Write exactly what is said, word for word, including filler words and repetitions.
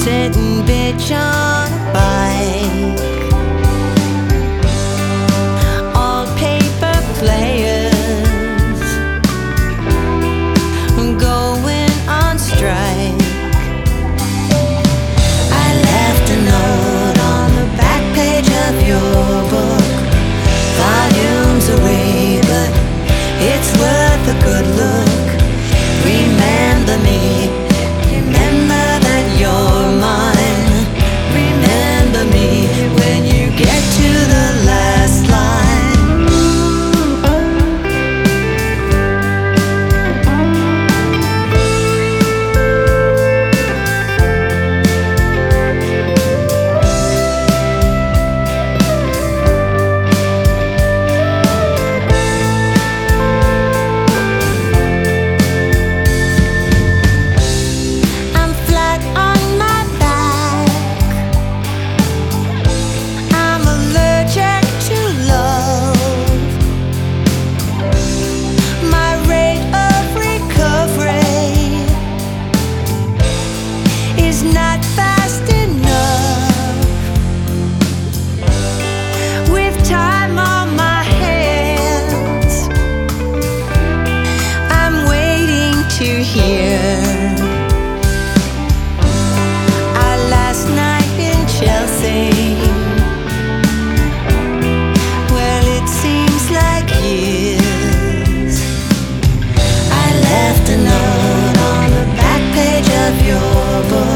sitting bitch on a bike. All paper players going on strike. I left a note on the back page of your book, volumes away, but it's worth a good look. Remember me, remember that you're mine. Remember me when you get to the last line. Not fast enough. With time on my hands, I'm waiting to hear our last night in Chelsea. Well, it seems like years. I left a note on the back page of your book,